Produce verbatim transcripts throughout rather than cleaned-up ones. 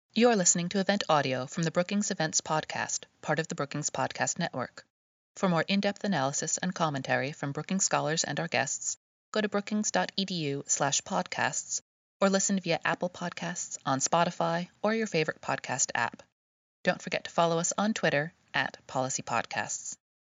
You're listening to event audio from the Brookings Events Podcast, part of the Brookings Podcast Network. For more in-depth analysis and commentary from Brookings scholars and our guests, go to brookings.edu slash podcasts or listen via Apple Podcasts, on Spotify, or your favorite podcast app. Don't forget to follow us on Twitter at Policy Podcasts.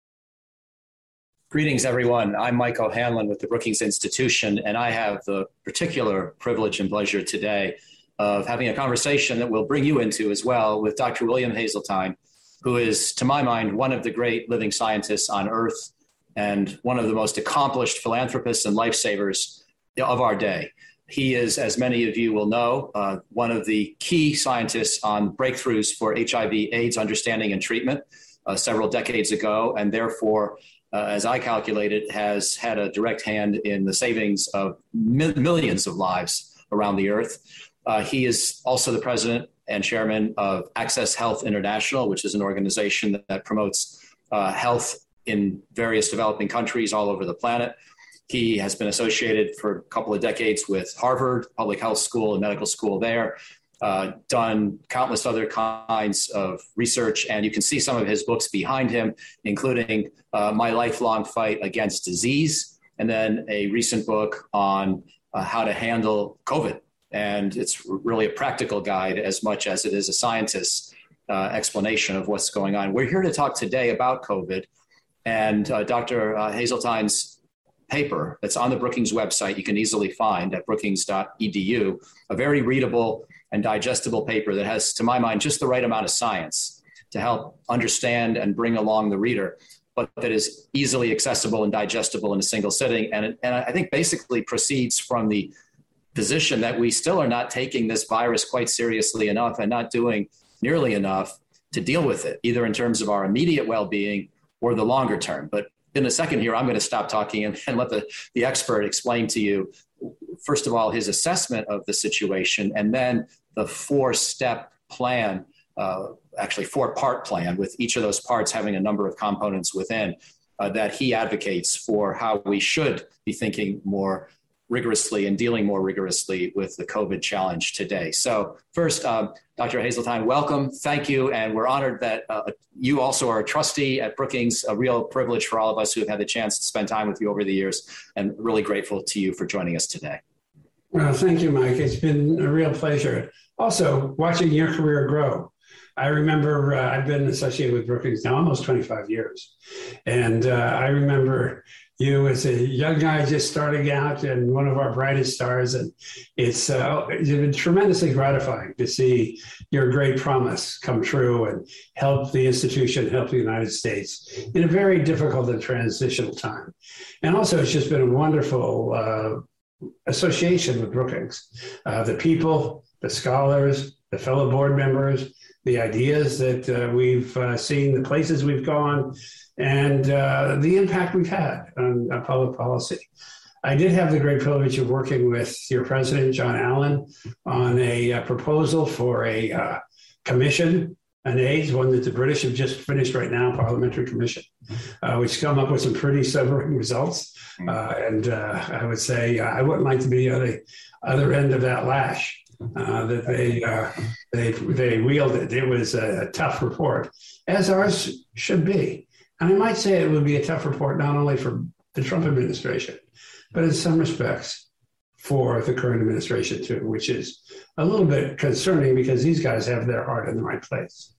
Greetings, everyone. I'm Mike O'Hanlon with the Brookings Institution, and I have the particular privilege and pleasure today of having a conversation that we'll bring you into as well with Doctor William Haseltine, who is, to my mind, one of the great living scientists on Earth and one of the most accomplished philanthropists and lifesavers of our day. He is, as many of you will know, uh, one of the key scientists on breakthroughs for H I V AIDS understanding and treatment uh, several decades ago, and therefore, uh, as I calculated, has had a direct hand in the savings of mi- millions of lives around the earth. Uh, he is also the president and chairman of Access Health International, which is an organization that, that promotes uh, health in various developing countries all over the planet. He has been associated for a couple of decades with Harvard Public Health School and medical school there, uh, done countless other kinds of research, and you can see some of his books behind him, including uh, My Lifelong Fight Against Disease, and then a recent book on uh, how to handle COVID. And it's really a practical guide as much as it is a scientist's uh, explanation of what's going on. We're here to talk today about COVID, and uh, Doctor Uh, Haseltine's paper that's on the Brookings website, you can easily find at brookings dot e d u, a very readable and digestible paper that has, to my mind, just the right amount of science to help understand and bring along the reader, but that is easily accessible and digestible in a single sitting. And, and I think basically proceeds from the position that we still are not taking this virus quite seriously enough and not doing nearly enough to deal with it, either in terms of our immediate well-being or the longer term. But in a second here, I'm going to stop talking and, and let the, the expert explain to you, first of all, his assessment of the situation, and then the four-step plan, uh, actually four-part plan, with each of those parts having a number of components within uh, that he advocates for how we should be thinking more rigorously and dealing more rigorously with the COVID challenge today. So first, um, Doctor Haseltine, welcome. Thank you. And we're honored that uh, you also are a trustee at Brookings, a real privilege for all of us who have had the chance to spend time with you over the years, and really grateful to you for joining us today. Well, thank you, Mike. It's been a real pleasure. Also, watching your career grow. I remember uh, I've been associated with Brookings now almost twenty-five years. And uh, I remember you as a young guy just starting out and one of our brightest stars. And it's, uh, it's been tremendously gratifying to see your great promise come true and help the institution, help the United States in a very difficult and transitional time. And also, it's just been a wonderful uh, association with Brookings. Uh, the people, the scholars, the fellow board members, the ideas that uh, we've uh, seen, the places we've gone, and uh, the impact we've had on uh, public policy. I did have the great privilege of working with your president, John Allen, on a uh, proposal for a uh, commission on AIDS, one that the British have just finished right now, Parliamentary Commission, uh, which come up with some pretty sobering results. Uh, and uh, I would say uh, I wouldn't like to be on the other end of that lash. Uh, that they uh, they they wielded. It was a, a tough report, as ours should be. And I might say it would be a tough report not only for the Trump administration, but in some respects for the current administration too, which is a little bit concerning because these guys have their heart in the right place.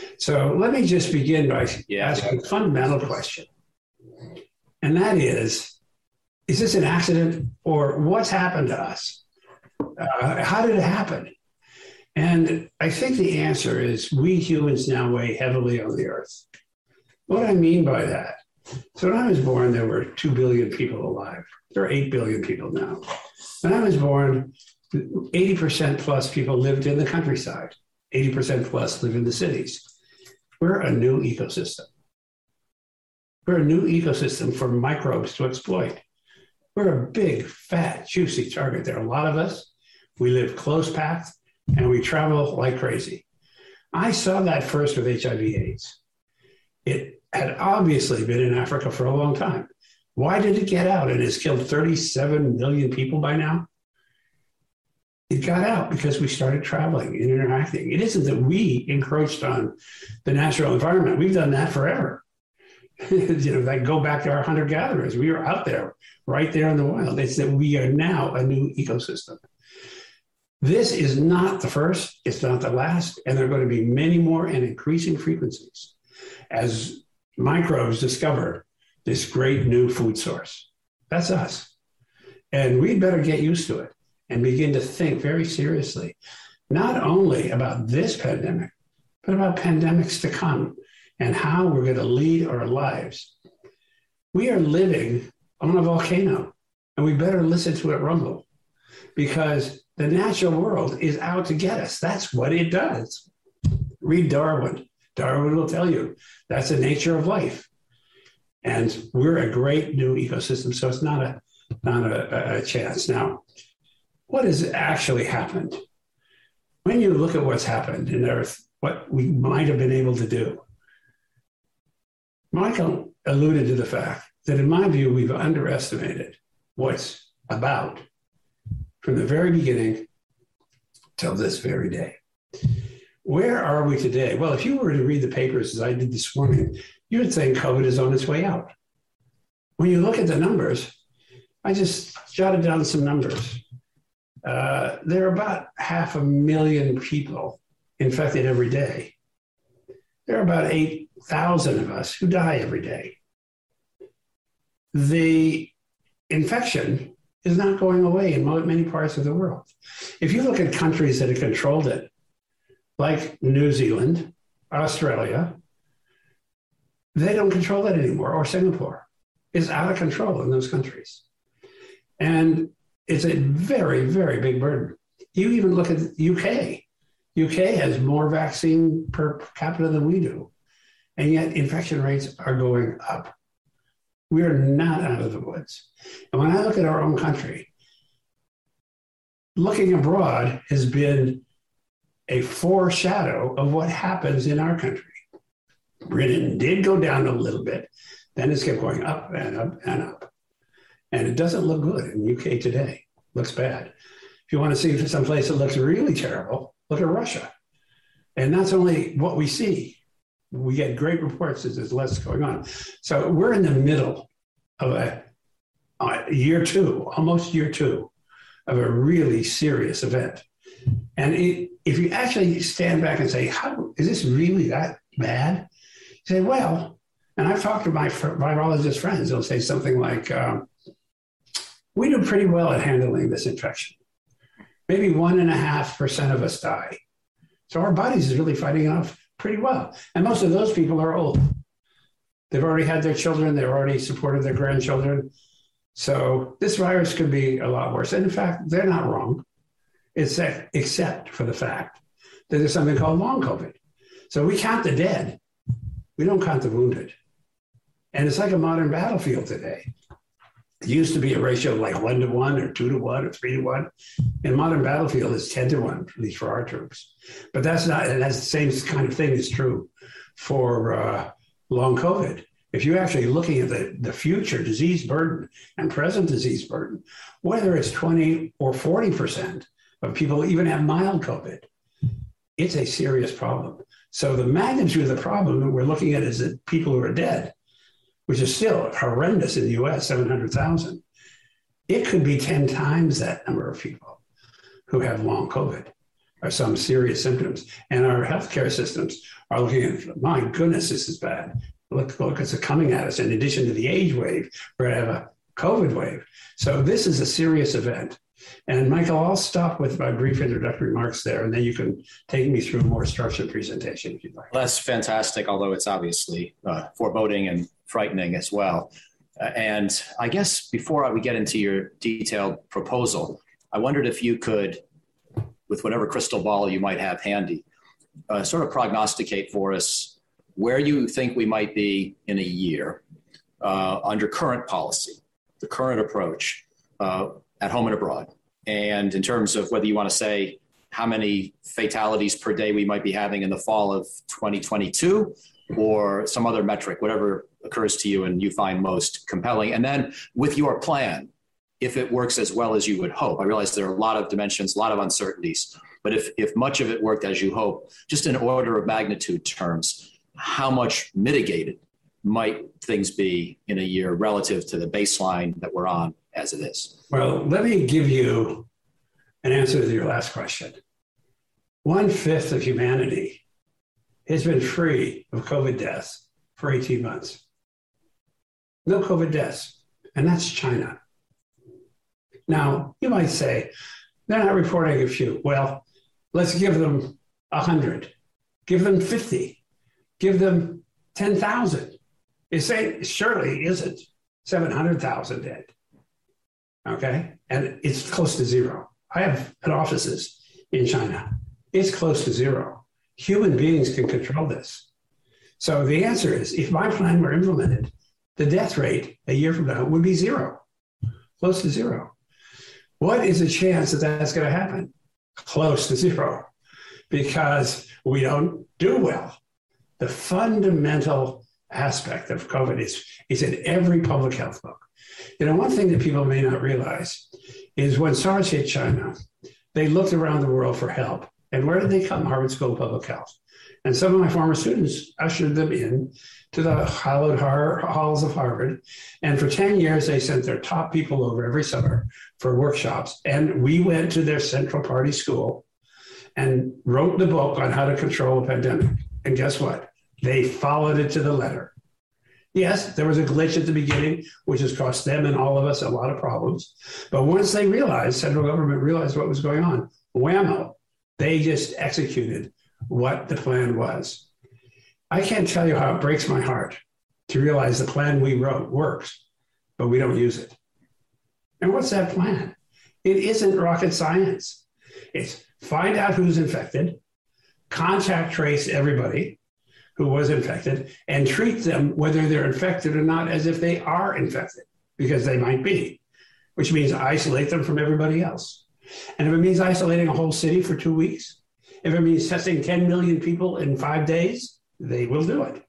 So let me just begin by yeah, asking yeah. a fundamental question, and that is: is this an accident, or what's happened to us? Uh, how did it happen? And I think the answer is we humans now weigh heavily on the earth. What I mean by that, so when I was born, there were two billion people alive. There are eight billion people now. When I was born, eighty percent plus people lived in the countryside. eighty percent plus live in the cities. We're a new ecosystem. We're a new ecosystem for microbes to exploit. We're a big, fat, juicy target. There are a lot of us. We live close packed, and we travel like crazy. I saw that first with H I V AIDS. It had obviously been in Africa for a long time. Why did it get out and has killed thirty-seven million people by now? It got out because we started traveling and interacting. It isn't that we encroached on the natural environment. We've done that forever. You know, like go back to our hunter-gatherers. We were out there, right there in the wild. It's that we are now a new ecosystem. This is not the first, it's not the last, and there are going to be many more and increasing frequencies as microbes discover this great new food source. That's us. And we'd better get used to it and begin to think very seriously, not only about this pandemic, but about pandemics to come and how we're going to lead our lives. We are living on a volcano, and we better listen to it rumble, because the natural world is out to get us. That's what it does. Read Darwin. Darwin will tell you that's the nature of life. And we're a great new ecosystem, so it's not a, not a, a chance. Now, what has actually happened? When you look at what's happened in Earth, what we might have been able to do, Michael alluded to the fact that, in my view, we've underestimated what's about from the very beginning till this very day. Where are we today? Well, if you were to read the papers as I did this morning, you would think COVID is on its way out. When you look at the numbers, I just jotted down some numbers. Uh, there are about half a million people infected every day. There are about eight thousand of us who die every day. The infection is not going away in many parts of the world. If you look at countries that have controlled it, like New Zealand, Australia, they don't control it anymore, or Singapore is out of control in those countries. And it's a very, very big burden. You even look at the U K. U K has more vaccine per capita than we do, and yet infection rates are going up. We are not out of the woods. And when I look at our own country, looking abroad has been a foreshadow of what happens in our country. Britain did go down a little bit, then it's kept going up and up and up. And it doesn't look good in the U K today. It looks bad. If you want to see some place that looks really terrible, look at Russia. And that's only what we see. We get great reports that there's less going on. So we're in the middle of a, a year two, almost year two, of a really serious event. And it, if you actually stand back and say, how is this really that bad? You say, well, and I've talked to my virologist friends, they'll say something like, um, we do pretty well at handling this infection. Maybe one and a half percent of us die. So our bodies is really fighting off pretty well. And most of those people are old. They've already had their children. They've already supported their grandchildren. So this virus could be a lot worse. And in fact, they're not wrong. It's except for the fact that there's something called long COVID. So we count the dead. We don't count the wounded. And it's like a modern battlefield today. It used to be a ratio of like one to one or two to one or three to one. In modern battlefield, it's ten to one, at least for our troops. But that's not, and that's the same kind of thing is true for uh, long COVID. If you're actually looking at the, the future disease burden and present disease burden, whether it's twenty or forty percent of people even have mild COVID, it's a serious problem. So the magnitude of the problem that we're looking at is that people who are dead, which is still horrendous in the U S, seven hundred thousand. It could be ten times that number of people who have long COVID or some serious symptoms. And our healthcare systems are looking at, my goodness, this is bad. Look, look, it's coming at us. In addition to the age wave, we're going to have a COVID wave. So this is a serious event. And Michael, I'll stop with my brief introductory remarks there, and then you can take me through a more structured presentation if you'd like. Well, that's fantastic, although it's obviously uh, foreboding and frightening as well. Uh, and I guess before we get into your detailed proposal, I wondered if you could, with whatever crystal ball you might have handy, uh, sort of prognosticate for us where you think we might be in a year uh, under current policy, the current approach uh, at home and abroad. And in terms of whether you want to say how many fatalities per day we might be having in the fall of twenty twenty-two or some other metric, whatever occurs to you and you find most compelling. And then with your plan if it works as well as you would hope. I realize there are a lot of dimensions, a lot of uncertainties, but if, if much of it worked as you hope, just in order of magnitude terms, how much mitigated might things be in a year relative to the baseline that we're on as it is? Well, let me give you an answer to your last question. One fifth of humanity has been free of COVID deaths for eighteen months. No COVID deaths, and that's China. Now, you might say, they're not reporting a few. Well, let's give them one hundred, give them fifty, give them ten thousand. It's saying surely isn't seven hundred thousand dead. Okay? And it's close to zero. I have offices in China. It's close to zero. Human beings can control this. So the answer is, if my plan were implemented, the death rate a year from now would be zero, close to zero. What is the chance that that's going to happen? Close to zero, because we don't do well. The fundamental aspect of COVID is, is in every public health book. You know, one thing that people may not realize is when SARS hit China, they looked around the world for help. And where did they come? Harvard School of Public Health. And some of my former students ushered them in to the hallowed halls of Harvard. And for ten years, they sent their top people over every summer for workshops. And we went to their central party school and wrote the book on how to control a pandemic. And guess what? They followed it to the letter. Yes, there was a glitch at the beginning, which has cost them and all of us a lot of problems. But once they realized, central government realized what was going on, whammo, they just executed what the plan was. I can't tell you how it breaks my heart to realize the plan we wrote works, but we don't use it. And what's that plan? It isn't rocket science. It's find out who's infected, contact trace everybody who was infected, and treat them, whether they're infected or not, as if they are infected, because they might be, which means isolate them from everybody else. And if it means isolating a whole city for two weeks, if it means testing ten million people in five days, they will do it.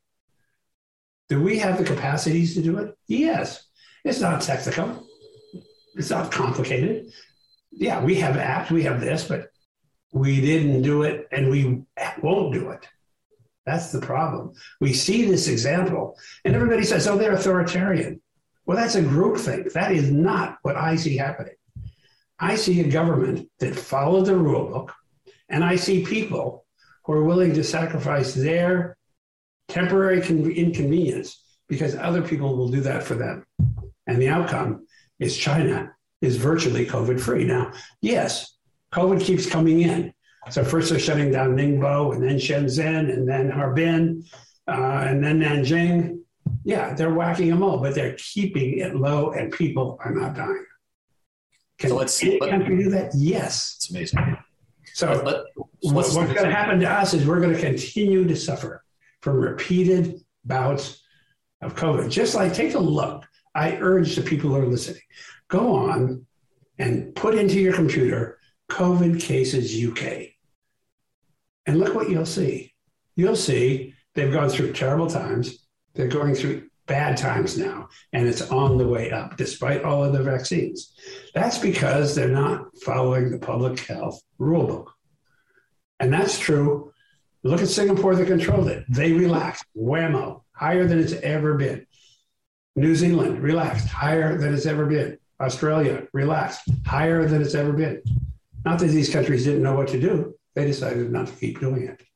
Do we have the capacities to do it? Yes. It's not technical. It's not complicated. Yeah, we have apps, we have this, but we didn't do it and we won't do it. That's the problem. We see this example and everybody says, oh, they're authoritarian. Well, that's a group thing. That is not what I see happening. I see a government that followed the rule book, and I see people who are willing to sacrifice their temporary con- inconvenience because other people will do that for them. And the outcome is China is virtually COVID-free. Now, yes, COVID keeps coming in. So first they're shutting down Ningbo, and then Shenzhen, and then Harbin, uh, and then Nanjing. Yeah, they're whacking them all, but they're keeping it low, and people are not dying. Can so let's, any let, country do that? Yes. It's amazing. So let, let, what's going to happen to us is we're going to continue to suffer from repeated bouts of COVID. Just like, take a look. I urge the people who are listening, go on and put into your computer COVID cases U K. And look what you'll see. You'll see they've gone through terrible times. They're going through bad times now, and it's on the way up, despite all of the vaccines. That's because they're not following the public health rule book. And that's true. Look at Singapore that controlled it. They relaxed, whammo, higher than it's ever been. New Zealand, relaxed, higher than it's ever been. Australia, relaxed, higher than it's ever been. Not that these countries didn't know what to do. They decided not to keep doing it.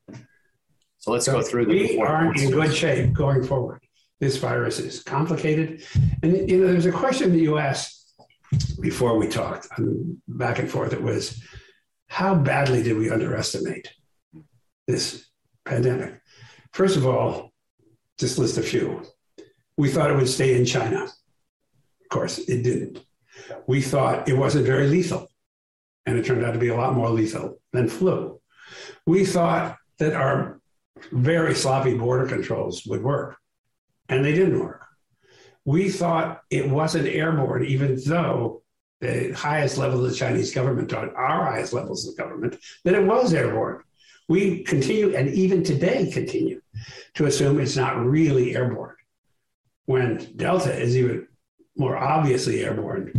So let's so go through the We aren't in good shape going forward. This virus is complicated. And, you know, there's a question that you asked before we talked um, back and forth. It was, how badly did we underestimate this pandemic? First of all, just list a few. We thought it would stay in China. Of course, it didn't. We thought it wasn't very lethal, and it turned out to be a lot more lethal than flu. We thought that our very sloppy border controls would work, and they didn't work. We thought it wasn't airborne, even though the highest level of the Chinese government, on our highest levels of government, that it was airborne. We continue, and even today continue, to assume it's not really airborne, when Delta is even more obviously airborne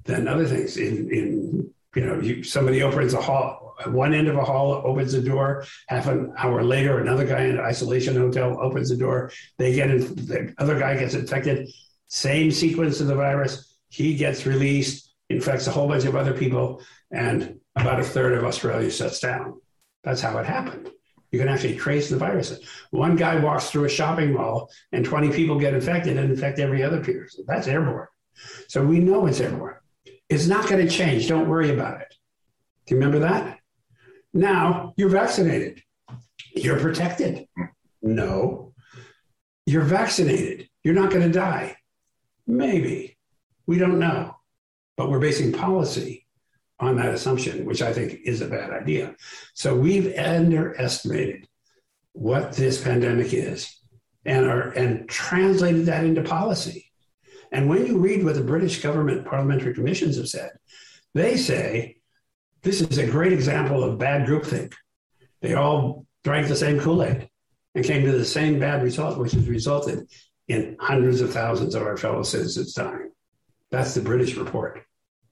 than other things. In, in you know, you, somebody opens a hall, one end of a hall opens the door. Half an hour later, another guy in an isolation hotel opens the door. They get in, the other guy gets infected. Same sequence of the virus. He gets released, infects a whole bunch of other people, and about a third of Australia shuts down. That's how it happened. You can actually trace the virus. One guy walks through a shopping mall and twenty people get infected and infect every other person. That's airborne. So we know it's airborne. It's not going to change. Don't worry about it. Do you remember that? Now you're vaccinated. You're protected. No. You're vaccinated. You're not going to die. Maybe. We don't know. But we're basing policy on that assumption, which I think is a bad idea. So we've underestimated what this pandemic is and are and translated that into policy. And when you read what the British government parliamentary commissions have said, they say this is a great example of bad groupthink. They all drank the same Kool-Aid and came to the same bad result, which has resulted in hundreds of thousands of our fellow citizens dying. That's the British report.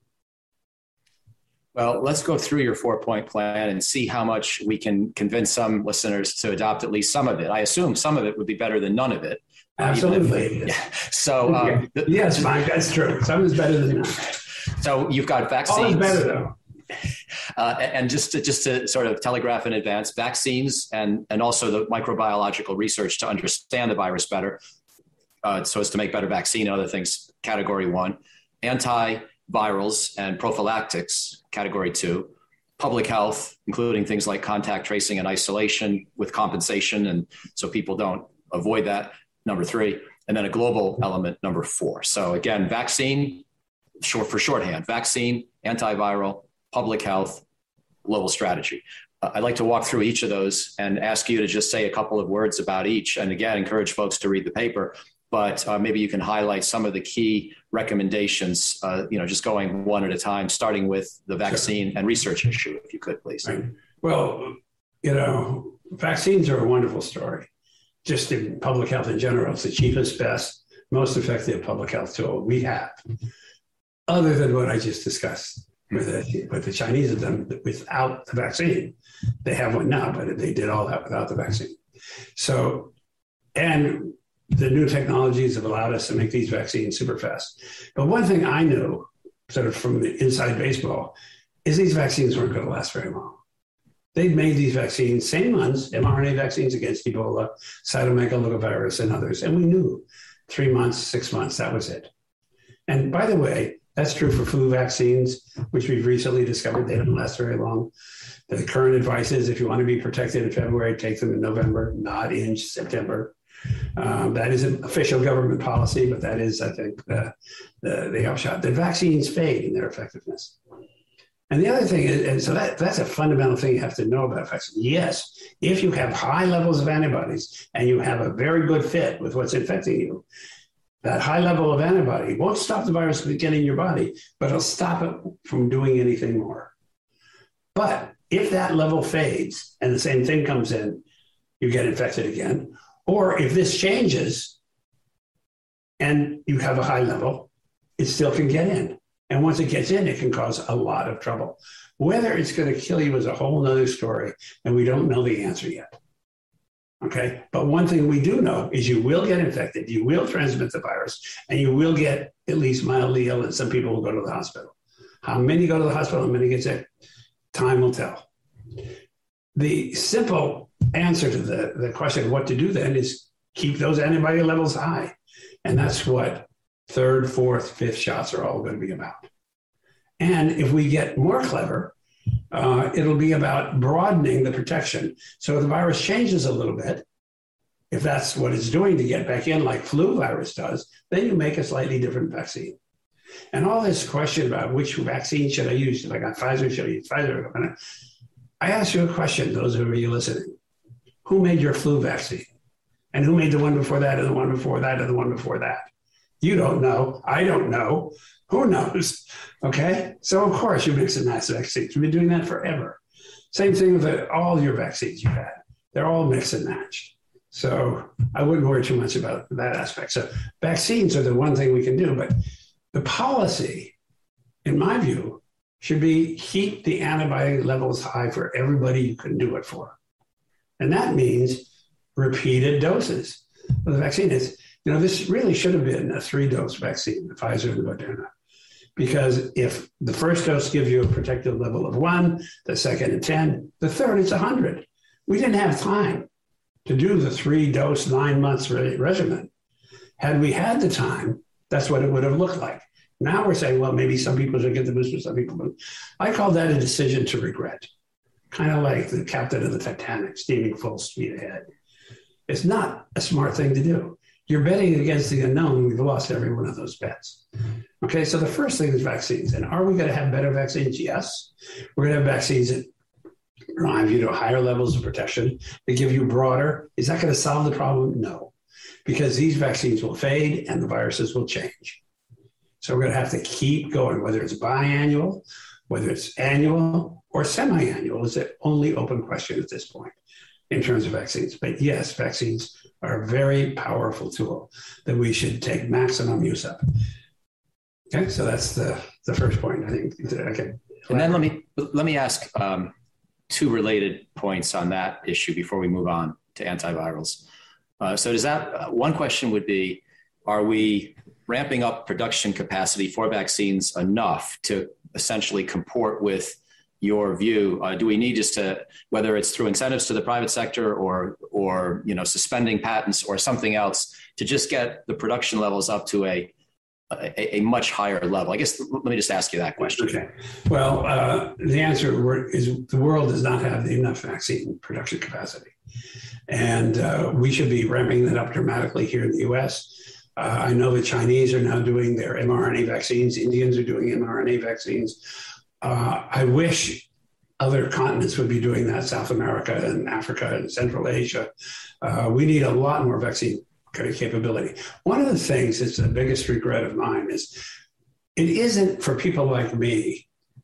Well, let's go through your four-point plan and see how much we can convince some listeners to adopt at least some of it. I assume some of it would be better than none of it. Absolutely. If, yeah. So, um, yeah. yes, Mike, that's true. Some is better than none. So you've got vaccines. All is better, though. Uh, and just to, just to sort of telegraph in advance, vaccines and, and also the microbiological research to understand the virus better, uh, so as to make better vaccine and other things, category one. Antivirals and prophylactics, category two. Public health, including things like contact tracing and isolation with compensation, and so people don't avoid that, number three. And then a global element, number four. So again, vaccine, short for shorthand, vaccine, antiviral, public health, global strategy. Uh, I'd like to walk through each of those and ask you to just say a couple of words about each. And again, encourage folks to read the paper, but uh, maybe you can highlight some of the key recommendations, uh, you know, just going one at a time, starting with the vaccine and research issue, if you could, please. Right. Well, you know, vaccines are a wonderful story. Just in public health in general, it's the cheapest, best, most effective public health tool we have, other than what I just discussed. With the, with the Chinese have done without the vaccine. They have one now, but they did all that without the vaccine. So, and the new technologies have allowed us to make these vaccines super fast. But one thing I knew, sort of from the inside baseball, is these vaccines weren't going to last very long. They've made these vaccines, same ones, mRNA vaccines against Ebola, cytomegalovirus, and others. And we knew three months, six months, that was it. And by the way, that's true for flu vaccines, which we've recently discovered they don't last very long. The current advice is if you want to be protected in February, take them in November, not in September. Um, that isn't official government policy, but that is, I think, the, the, the upshot. The vaccines fade in their effectiveness. And the other thing is, and so that, that's a fundamental thing you have to know about vaccines. Yes, if you have high levels of antibodies and you have a very good fit with what's infecting you, that high level of antibody won't stop the virus from getting in your body, but it'll stop it from doing anything more. But if that level fades and the same thing comes in, you get infected again. Or if this changes and you have a high level, it still can get in. And once it gets in, it can cause a lot of trouble. Whether it's going to kill you is a whole nother story, and we don't know the answer yet. Okay, but one thing we do know is you will get infected, you will transmit the virus, and you will get at least mildly ill, and some people will go to the hospital. How many go to the hospital, how many get sick? Time will tell. The simple answer to the, the question of what to do then is keep those antibody levels high. And that's what third, fourth, fifth shots are all going to be about. And if we get more clever, Uh, it'll be about broadening the protection. So if the virus changes a little bit, if that's what it's doing to get back in like flu virus does, then you make a slightly different vaccine. And all this question about which vaccine should I use? Should I got Pfizer? Should I use Pfizer? I ask you a question, those of you listening. Who made your flu vaccine? And who made the one before that and the one before that and the one before that? You don't know. I don't know. Who knows? Okay. So of course you mix and match vaccines. We've been doing that forever. Same thing with the, all your vaccines you've had. They're all mix and match. So I wouldn't worry too much about that aspect. So vaccines are the one thing we can do, but the policy in my view, should be keep the antibody levels high for everybody you can do it for. And that means repeated doses. Well, the vaccine is, you know, this really should have been a three-dose vaccine, the Pfizer and the Moderna. Because if the first dose gives you a protective level of one, the second a ten, the third is one hundred. We didn't have time to do the three-dose, nine months regimen. Had we had the time, that's what it would have looked like. Now we're saying, well, maybe some people should get the booster, some people don't. I call that a decision to regret, kind of like the captain of the Titanic steaming full speed ahead. It's not a smart thing to do. You're betting against the unknown. We've lost every one of those bets. Okay, so the first thing is vaccines. And are we going to have better vaccines? Yes. We're going to have vaccines that drive you to higher levels of protection. They give you broader. Is that going to solve the problem? No, because these vaccines will fade and the viruses will change. So we're going to have to keep going, whether it's biannual, whether it's annual or semi-annual is the only open question at this point in terms of vaccines. But yes, vaccines are a very powerful tool that we should take maximum use of. Okay, so that's the, the first point, I think. Okay. And then let me let me ask um, two related points on that issue before we move on to antivirals. Uh, so does that, uh, one question would be, are we ramping up production capacity for vaccines enough to essentially comport with your view? Uh, do we need just to, whether it's through incentives to the private sector or, or you know, suspending patents or something else, to just get the production levels up to a a, a much higher level? I guess let me just ask you that question. Okay. Well, uh, the answer is the world does not have enough vaccine production capacity, and uh, we should be ramping that up dramatically here in the U S. Uh, I know the Chinese are now doing their mRNA vaccines. Indians are doing mRNA vaccines. Uh, I wish other continents would be doing that, South America and Africa and Central Asia. Uh, we need a lot more vaccine capability. One of the things that's the biggest regret of mine is it isn't for people like me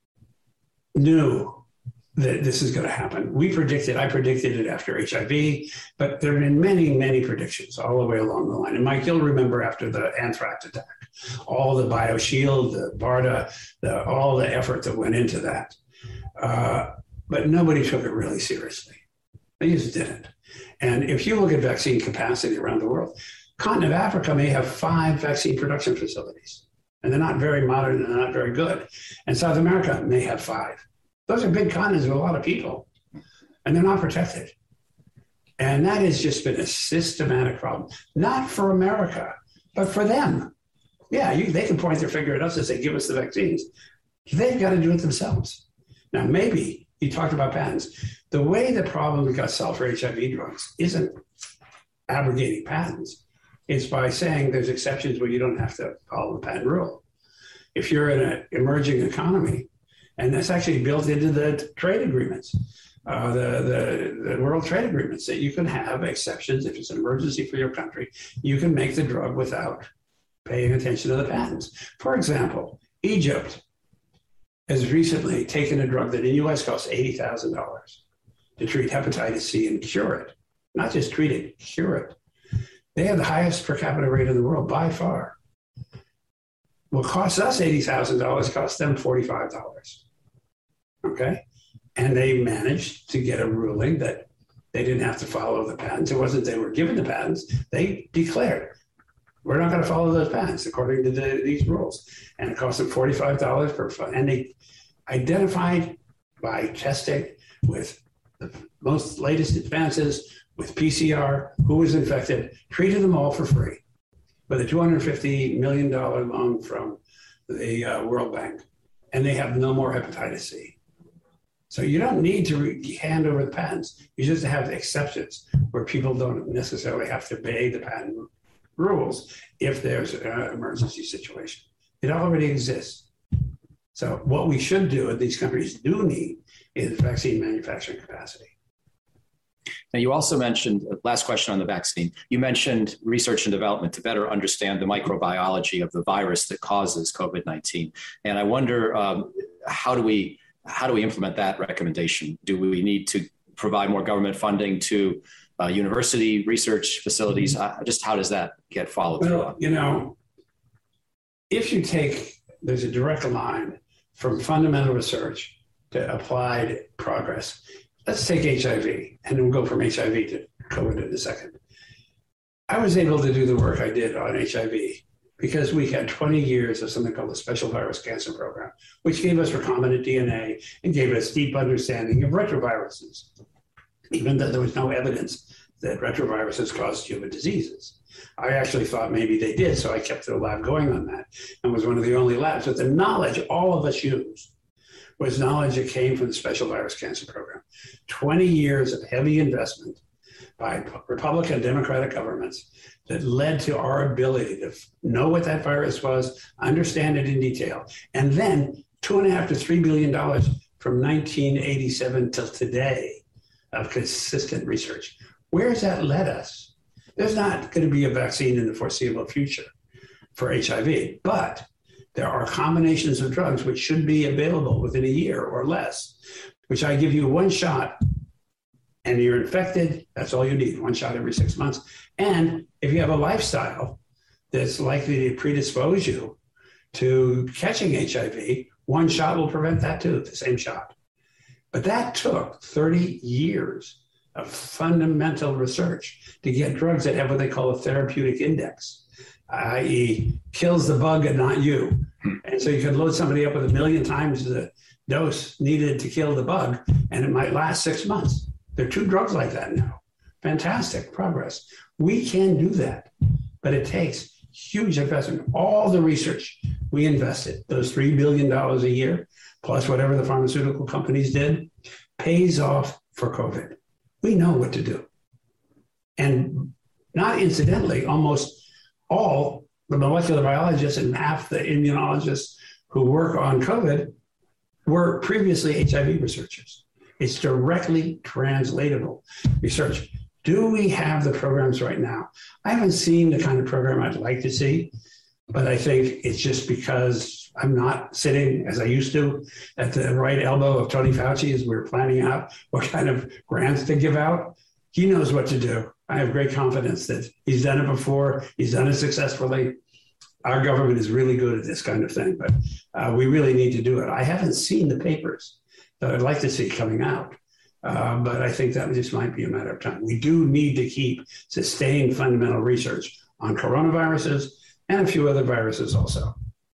new that this is going to happen. We predicted, I predicted it after H I V, but there have been many, many predictions all the way along the line. And Mike, you'll remember after the anthrax attack, all the BioShield, the BARDA, the, all the effort that went into that. Uh, but nobody took it really seriously. They just didn't. And if you look at vaccine capacity around the world, continent of Africa may have five vaccine production facilities, and they're not very modern and they're not very good. And South America may have five. Those are big continents with a lot of people, and they're not protected. And that has just been a systematic problem, not for America, but for them. Yeah, you, they can point their finger at us and say, give us the vaccines. They've got to do it themselves. Now, maybe, you talked about patents. The way the problem got solved for H I V drugs isn't abrogating patents. It's by saying there's exceptions where you don't have to follow the patent rule. If you're in an emerging economy, and that's actually built into the trade agreements, uh, the, the, the world trade agreements, that you can have exceptions. If it's an emergency for your country, you can make the drug without paying attention to the patents. For example, Egypt has recently taken a drug that in the U S costs eighty thousand dollars to treat hepatitis C and cure it. Not just treat it, cure it. They have the highest per capita rate in the world by far. What costs us eighty thousand dollars costs them forty-five dollars. Okay? And they managed to get a ruling that they didn't have to follow the patents. It wasn't they were given the patents. They declared, we're not going to follow those patents according to the, these rules. And it cost them forty-five dollars per, and they identified by testing with the most latest advances with P C R, who was infected, treated them all for free with a two hundred fifty million dollars loan from the uh, World Bank. And they have no more hepatitis C. So you don't need to re- hand over the patents. You just have exceptions where people don't necessarily have to obey the patent rules if there's an emergency situation. It already exists. So what we should do, and these countries do need, is vaccine manufacturing capacity. Now, you also mentioned, last question on the vaccine, you mentioned research and development to better understand the microbiology of the virus that causes COVID nineteen. And I wonder, um, how do we how do we implement that recommendation? Do we need to provide more government funding to uh, university research facilities? Uh, just how does that get followed well, through? You know, if you take, there's a direct line from fundamental research to applied progress. Let's take H I V, and we'll go from H I V to COVID in a second. I was able to do the work I did on H I V because we had twenty years of something called the Special Virus Cancer Program, which gave us recombinant D N A and gave us deep understanding of retroviruses, even though there was no evidence that retroviruses caused human diseases. I actually thought maybe they did, so I kept the lab going on that and was one of the only labs. But the knowledge all of us used was knowledge that came from the Special Virus Cancer Program. twenty years of heavy investment by Republican and Democratic governments that led to our ability to know what that virus was, understand it in detail, and then two and a half to three billion dollars from nineteen eighty-seven till today of consistent research. Where's that led us? There's not going to be a vaccine in the foreseeable future for H I V, but there are combinations of drugs which should be available within a year or less, which I give you one shot and you're infected. That's all you need, one shot every six months. And if you have a lifestyle that's likely to predispose you to catching H I V, one shot will prevent that too, the same shot. But that took thirty years of fundamental research to get drugs that have what they call a therapeutic index, that is kills the bug and not you. And so you could load somebody up with a million times the dose needed to kill the bug, and it might last six months. There are two drugs like that now. Fantastic progress. We can do that, but it takes huge investment. All the research we invested, those three billion dollars a year, plus whatever the pharmaceutical companies did, pays off for COVID. We know what to do. And not incidentally, almost all the molecular biologists and half the immunologists who work on COVID were previously H I V researchers. It's directly translatable research. Do we have the programs right now? I haven't seen the kind of program I'd like to see, but I think it's just because I'm not sitting, as I used to, at the right elbow of Tony Fauci as we're planning out what kind of grants to give out. He knows what to do. I have great confidence that he's done it before. He's done it successfully. Our government is really good at this kind of thing, but uh, we really need to do it. I haven't seen the papers that I'd like to see coming out, uh, but I think that just might be a matter of time. We do need to keep sustained fundamental research on coronaviruses and a few other viruses also.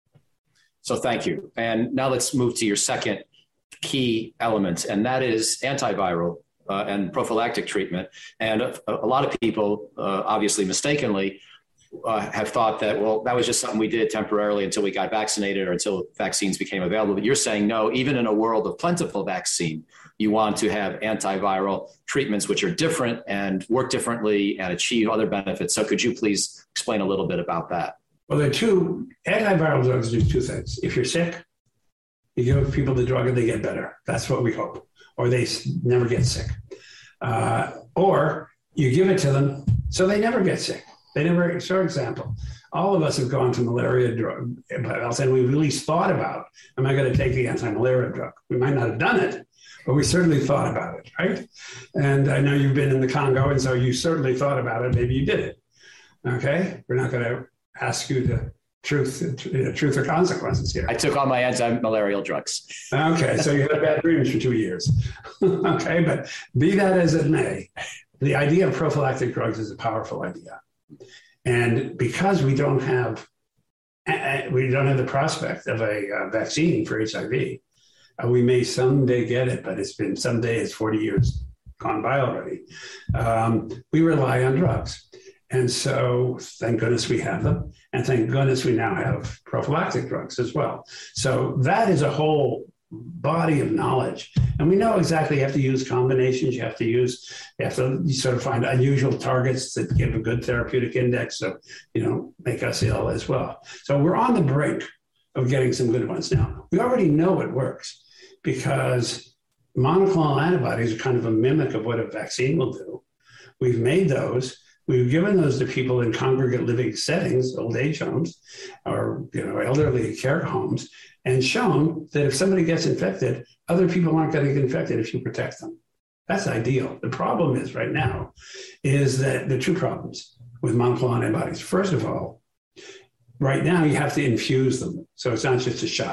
So thank you. And now let's move to your second key element, and that is antiviral uh, and prophylactic treatment. And a, a lot of people, uh, obviously mistakenly, uh, have thought that, well, that was just something we did temporarily until we got vaccinated or until vaccines became available. But you're saying, no, even in a world of plentiful vaccine, you want to have antiviral treatments which are different and work differently and achieve other benefits. So could you please explain a little bit about that? Well, there are two, antiviral drugs do two things. If you're sick, you give people the drug and they get better. That's what we hope. Or they never get sick. Uh, or you give it to them so they never get sick. They never, for example, all of us have gone to malaria drug, but and we've at least thought about, am I going to take the anti-malaria drug? We might not have done it, but we certainly thought about it, right? And I know you've been in the Congo, and so you certainly thought about it. Maybe you did it, okay? We're not going to ask you the truth, uh, truth or consequences here. I took all my anti-malarial drugs. Okay, so you had bad dreams for two years. Okay, but be that as it may, the idea of prophylactic drugs is a powerful idea. And because we don't have, we don't have the prospect of a uh, vaccine for H I V, uh, we may someday get it, but it's been someday, it's forty years gone by already. Um, we rely on drugs. And so thank goodness we have them. And thank goodness we now have prophylactic drugs as well. So that is a whole body of knowledge. And we know exactly you have to use combinations. You have to use, you have to sort of find unusual targets that give a good therapeutic index. So, you know, make us ill as well. So we're on the brink of getting some good ones. Now, we already know it works because monoclonal antibodies are kind of a mimic of what a vaccine will do. We've made those. We've given those to people in congregate living settings, old age homes, or you know, elderly care homes, and shown that if somebody gets infected, other people aren't going to get infected if you protect them. That's ideal. The problem is right now is that there are two problems with monoclonal antibodies. First of all, right now you have to infuse them. So it's not just a shot.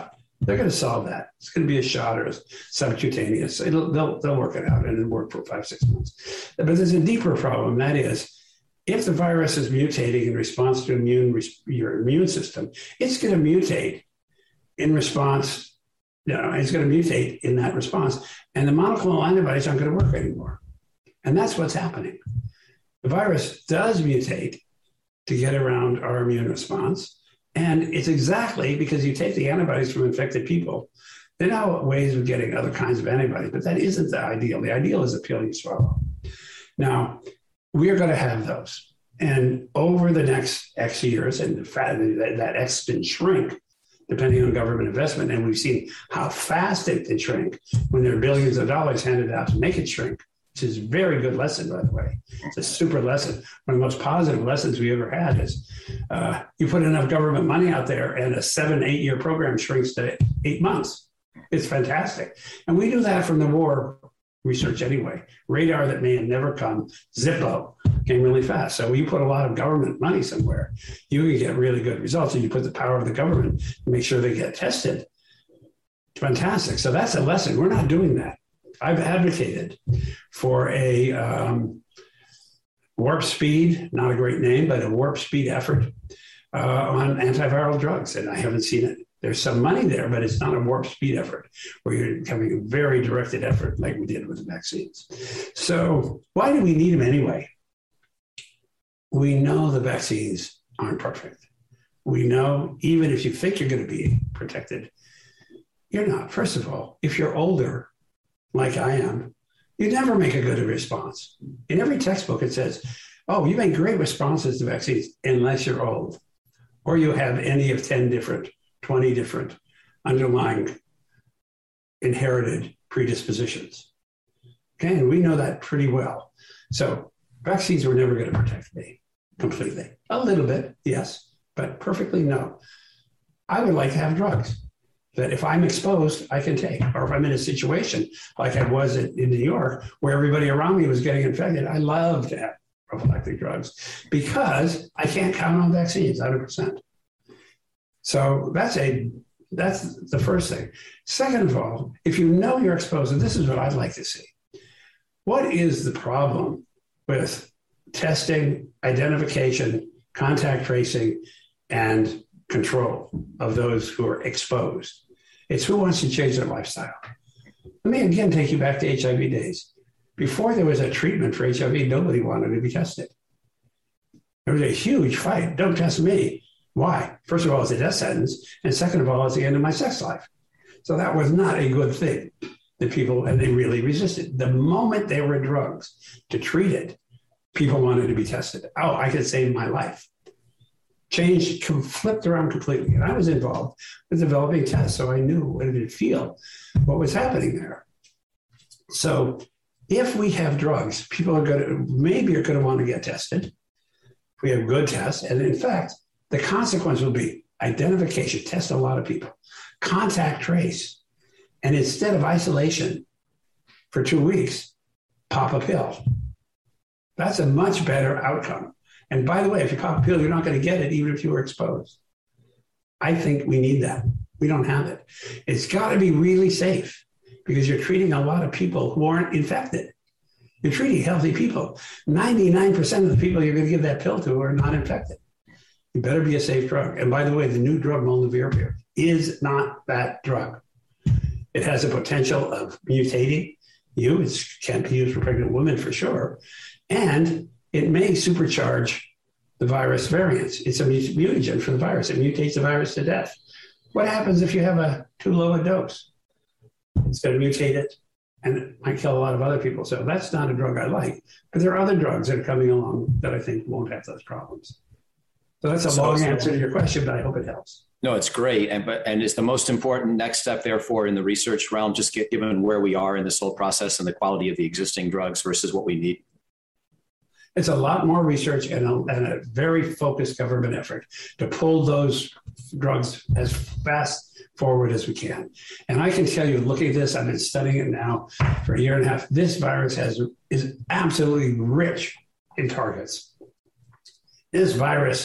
They're going to solve that. It's going to be a shot or a subcutaneous. It'll, they'll, they'll work it out and it'll work for five, six months. But there's a deeper problem. That is, if the virus is mutating in response to immune your immune system, it's going to mutate in response. You know, it's going to mutate in that response, and the monoclonal antibodies aren't going to work anymore. And that's what's happening. The virus does mutate to get around our immune response. And it's exactly because you take the antibodies from infected people. There are now ways of getting other kinds of antibodies, but that isn't the ideal. The ideal is the pill you swallow. Now, we're going to have those. And over the next X years, and the fact that, that X can shrink depending on government investment. And we've seen how fast it can shrink when there are billions of dollars handed out to make it shrink, which is a very good lesson, by the way. It's a super lesson. One of the most positive lessons we ever had is uh, you put enough government money out there and a seven, eight year program shrinks to eight months. It's fantastic. And we do that from the war research anyway. Radar that may have never come, Zippo, came really fast. So you put a lot of government money somewhere, you can get really good results. And you put the power of the government to make sure they get tested. Fantastic. So that's a lesson. We're not doing that. I've advocated for a um, warp speed, not a great name, but a warp speed effort uh, on antiviral drugs. And I haven't seen it. There's some money there, but it's not a warp speed effort where you're having a very directed effort like we did with the vaccines. So why do we need them anyway? We know the vaccines aren't perfect. We know even if you think you're going to be protected, you're not. First of all, if you're older, like I am, you never make a good response. In every textbook, it says, oh, you make great responses to vaccines unless you're old, or you have any of ten different, twenty different underlying inherited predispositions. Okay, and we know that pretty well. So vaccines were never going to protect me completely. A little bit, yes, but perfectly no. I would like to have drugs that if I'm exposed, I can take. Or if I'm in a situation like I was in, in New York, where everybody around me was getting infected, I love to have prophylactic drugs because I can't count on vaccines one hundred percent. So that's a that's the first thing. Second of all, if you know you're exposed, and this is what I'd like to see, what is the problem with testing, identification, contact tracing, and control of those who are exposed? It's who wants to change their lifestyle. Let me again take you back to H I V days. Before there was a treatment for H I V, nobody wanted to be tested. There was a huge fight. Don't test me. Why? First of all, it's a death sentence. And second of all, it's the end of my sex life. So that was not a good thing that people, and they really resisted. The moment there were drugs to treat it, people wanted to be tested. Oh, I could save my life. Changed, flipped around completely. And I was involved with developing tests, so I knew what it would feel, what was happening there. So if we have drugs, people are going to, maybe are going to want to get tested. If we have good tests. And in fact, the consequence will be identification, test a lot of people, contact trace. And instead of isolation for two weeks, pop a pill. That's a much better outcome. And by the way, if you pop a pill, you're not going to get it even if you were exposed. I think we need that. We don't have it. It's got to be really safe because you're treating a lot of people who aren't infected. You're treating healthy people. ninety-nine percent of the people you're going to give that pill to are not infected. You better be a safe drug. And by the way, the new drug molnupiravir is not that drug. It has a potential of mutating you. It can't be used for pregnant women for sure. And it may supercharge the virus variants. It's a mutagen for the virus. It mutates the virus to death. What happens if you have a too low a dose? It's going to mutate it, and it might kill a lot of other people. So that's not a drug I like. But there are other drugs that are coming along that I think won't have those problems. So that's a so, long answer to your question, but I hope it helps. No, it's great. And but and it's the most important next step, therefore, in the research realm, just get, given where we are in this whole process and the quality of the existing drugs versus what we need. It's a lot more research and a, and a very focused government effort to pull those drugs as fast forward as we can. And I can tell you, looking at this, I've been studying it now for a year and a half. This virus has is absolutely rich in targets. This virus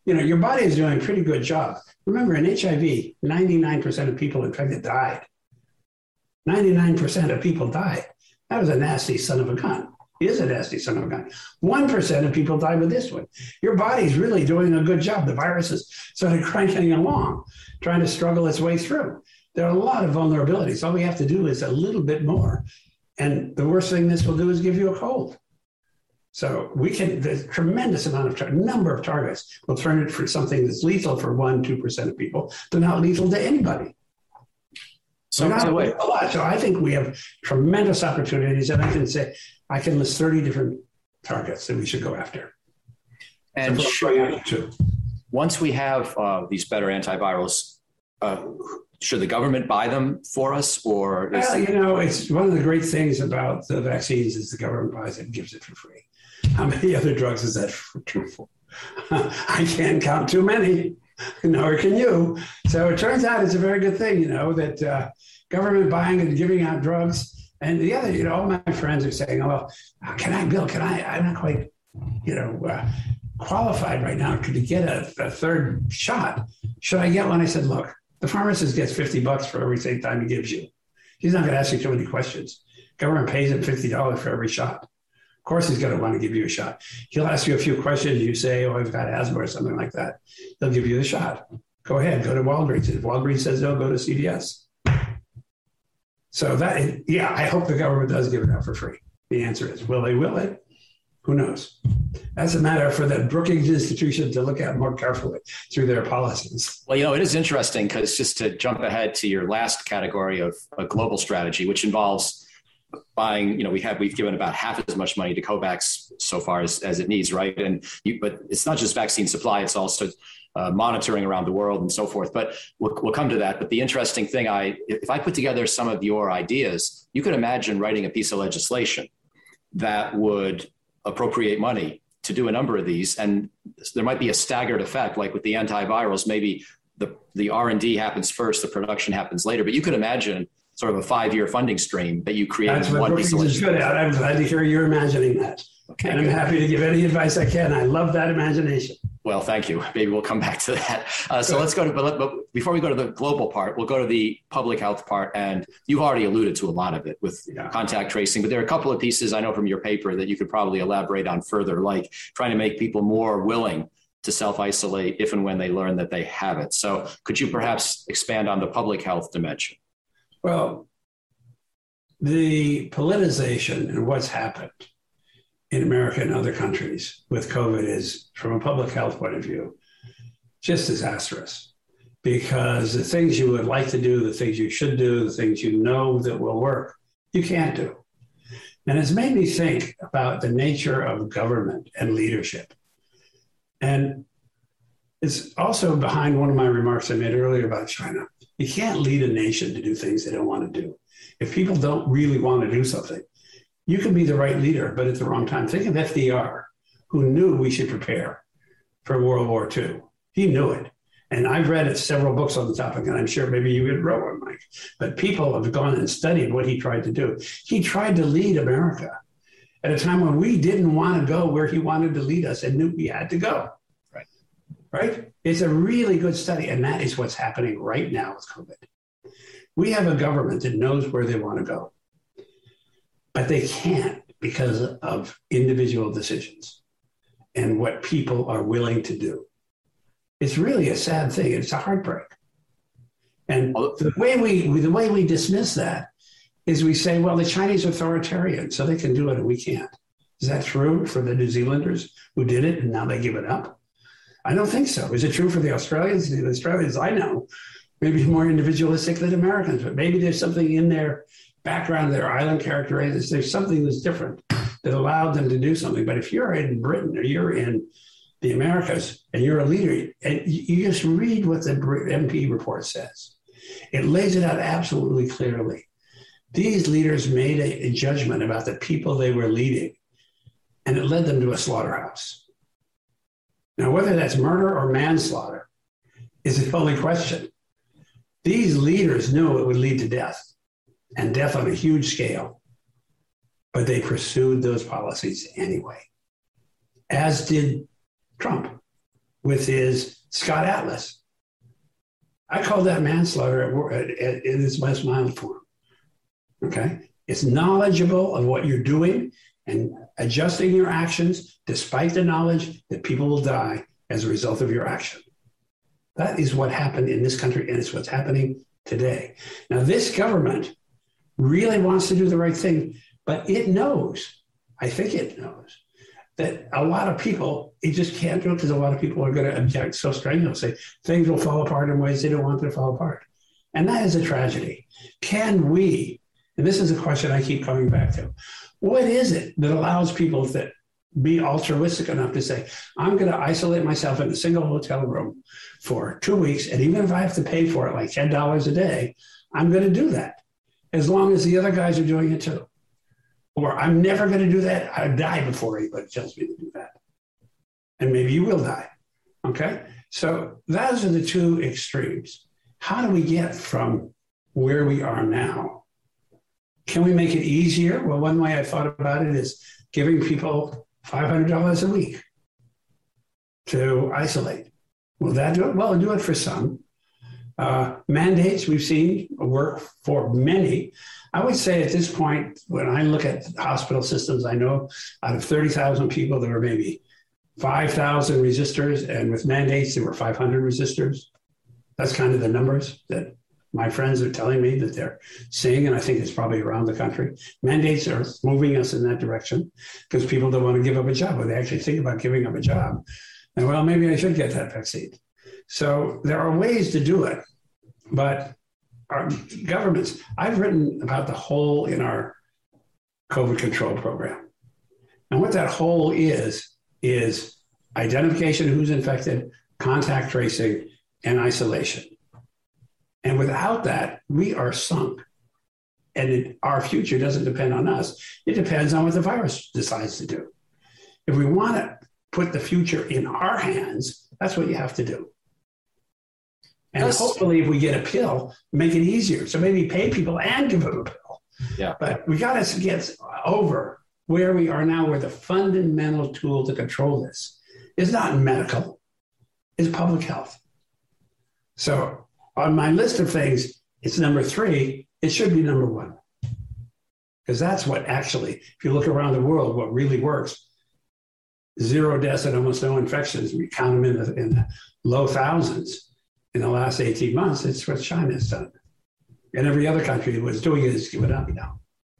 You know, your body is doing a pretty good job. Remember, in H I V, ninety-nine percent of people infected died. ninety-nine percent of people died. That was a nasty son of a gun. He is a nasty son of a gun. one percent of people died with this one. Your body's really doing a good job. The virus is sort of cranking along, trying to struggle its way through. There are a lot of vulnerabilities. All we have to do is a little bit more. And the worst thing this will do is give you a cold. So we can, there's a tremendous amount of, tar- number of targets. We'll turn it for something that's lethal for one, two percent of people, to not lethal to anybody. So, not a lot. So I think we have tremendous opportunities. And I can say, I can list thirty different targets that we should go after. And so should, once we have uh, these better antivirals, uh, should the government buy them for us? Or is well, you know, it's one of the great things about the vaccines is the government buys it and gives it for free. How many other drugs is that true for? I can't count too many, nor can you. So it turns out it's a very good thing, you know, that uh, government buying and giving out drugs. And the other, you know, all my friends are saying, oh, well, can I, Bill, can I, I'm not quite, you know, uh, qualified right now to get a, a third shot. Should I get one? I said, look, the pharmacist gets fifty bucks for every same time he gives you. He's not going to ask you too many questions. Government pays him fifty dollars for every shot. Of course, he's going to want to give you a shot. He'll ask you a few questions. You say, oh, I've got asthma or something like that. They'll give you the shot. Go ahead, go to Walgreens. If Walgreens says no, go to C V S. So that, yeah, I hope the government does give it out for free. The answer is, will they, will it? Who knows? That's a matter for the Brookings Institution to look at more carefully through their policies. Well, you know, it is interesting because just to jump ahead to your last category of a global strategy, which involves buying, you know, we have, we've given about half as much money to COVAX so far as, as it needs, right? And you, but it's not just vaccine supply, it's also uh, monitoring around the world and so forth. But we'll, we'll come to that. But the interesting thing, I, if I put together some of your ideas, you could imagine writing a piece of legislation that would appropriate money to do a number of these. And there might be a staggered effect, like with the antivirals, maybe the, the R and D happens first, the production happens later. But you could imagine sort of a five-year funding stream that you create. That's what Brookings is good at. I'm glad to hear you're imagining that. Okay, and I'm good. Happy to give any advice I can. I love that imagination. Well, thank you. Maybe we'll come back to that. Uh, so let's go to, but, but before we go to the global part, we'll go to the public health part. And you've already alluded to a lot of it with yeah. contact tracing, but there are a couple of pieces I know from your paper that you could probably elaborate on further, like trying to make people more willing to self-isolate if and when they learn that they have it. So could you perhaps expand on the public health dimension? Well, the politicization and what's happened in America and other countries with COVID is, from a public health point of view, just disastrous. Because the things you would like to do, the things you should do, the things you know that will work, you can't do. And it's made me think about the nature of government and leadership. And it's also behind one of my remarks I made earlier about China. You can't lead a nation to do things they don't want to do. If people don't really want to do something, you can be the right leader, but at the wrong time. Think of F D R, who knew we should prepare for World War Two. He knew it. And I've read several books on the topic, and I'm sure maybe you could wrote one, Mike. But people have gone and studied what he tried to do. He tried to lead America at a time when we didn't want to go where he wanted to lead us and knew we had to go. Right. Right? It's a really good study, and that is what's happening right now with COVID. We have a government that knows where they want to go, but they can't because of individual decisions and what people are willing to do. It's really a sad thing. It's a heartbreak. And the way we the way we dismiss that is we say, well, the Chinese are authoritarian, so they can do it and we can't. Is that true for the New Zealanders who did it and now they give it up? I don't think so. Is it true for the Australians? The Australians I know, maybe more individualistic than Americans, but maybe there's something in their background, their island characteristics. There's something that's different that allowed them to do something. But if you're in Britain or you're in the Americas and you're a leader, and you just read what the M P report says, it lays it out absolutely clearly. These leaders made a, a judgment about the people they were leading, and it led them to a slaughterhouse. Now, whether that's murder or manslaughter is the only question. These leaders knew it would lead to death, and death on a huge scale, but they pursued those policies anyway, as did Trump. with his Scott Atlas. I call that manslaughter in its most mild form. Okay? It's knowledgeable of what you're doing and adjusting your actions despite the knowledge that people will die as a result of your action. That is what happened in this country, and it's what's happening today. Now, this government really wants to do the right thing, but it knows, I think it knows, that a lot of people, it just can't do it because a lot of people are going to object so strenuously. Things will fall apart in ways they don't want to fall apart. And that is a tragedy. Can we, and this is a question I keep coming back to, what is it that allows people to be altruistic enough to say, I'm going to isolate myself in a single hotel room for two weeks, and even if I have to pay for it like ten dollars a day, I'm going to do that, as long as the other guys are doing it too. Or I'm never going to do that. I die before anybody tells me to do that. And maybe you will die. Okay? So those are the two extremes. How do we get from where we are now? Can we make it easier? Well, one way I thought about it is giving people five hundred dollars a week to isolate. Will that do it? Well, do it for some. Uh, mandates we've seen work for many. I would say at this point, when I look at hospital systems, I know out of thirty thousand people, there were maybe five thousand resistors, and with mandates, there were five hundred resistors. That's kind of the numbers that my friends are telling me that they're seeing, and I think it's probably around the country. Mandates are moving us in that direction because people don't want to give up a job, or they actually think about giving up a job. And well, maybe I should get that vaccine. So there are ways to do it, but our governments, I've written about the hole in our COVID control program. And what that hole is, is identification of who's infected, contact tracing, and isolation. And without that, we are sunk. And it, our future doesn't depend on us. It depends on what the virus decides to do. If we want to put the future in our hands, that's what you have to do. And yes. Hopefully, if we get a pill, make it easier. So maybe pay people and give them a pill. Yeah. But we got to get over where we are now, where the fundamental tool to control this is not medical, it's public health. So on my list of things, it's number three. It should be number one. Because that's what actually, if you look around the world, what really works, zero deaths and almost no infections. We count them in the, in the low thousands. In the last eighteen months, it's what China's done. And every other country that was doing it is giving up now.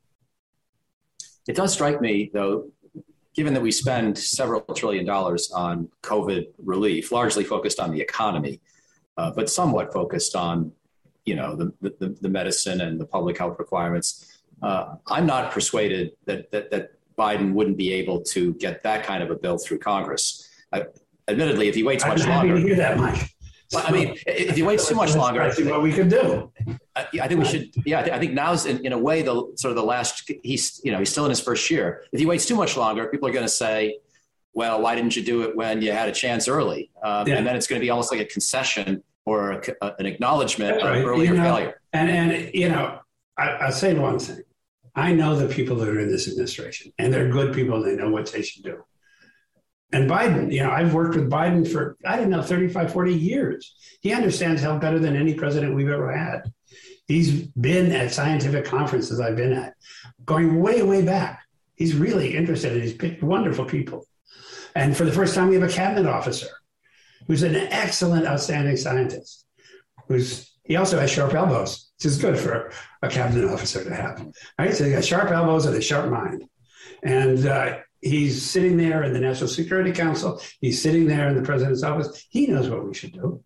It does strike me, though, given that we spend several trillion dollars on COVID relief, largely focused on the economy, uh, but somewhat focused on, you know, the, the, the medicine and the public health requirements. Uh, I'm not persuaded that, that, that Biden wouldn't be able to get that kind of a bill through Congress. Uh, admittedly, if he waits much I'm longer. happy to hear that, Mike. Well, I mean, if he waits too much longer, I think what we could do. I, I think we should. Yeah, I, th- I think now's in, in a way the sort of the last. He's you know he's still in his first year. If he waits too much longer, people are going to say, "Well, why didn't you do it when you had a chance early?" Um, yeah. And then it's going to be almost like a concession or a, a, an acknowledgement right. of earlier you know, failure. And and you know, I, I'll say one thing. I know the people that are in this administration, and they're good people, and they know what they should do. And Biden, you know, I've worked with Biden for, I don't know, thirty-five, forty years. He understands health better than any president we've ever had. He's been at scientific conferences I've been at, going way, way back. He's really interested, and he's picked wonderful people. And for the first time, we have a cabinet officer who's an excellent, outstanding scientist. Who's He also has sharp elbows, which is good for a cabinet officer to have. Right? So he got sharp elbows and a sharp mind. And uh, he's sitting there in the National Security Council. He's sitting there in the president's office. He knows what we should do.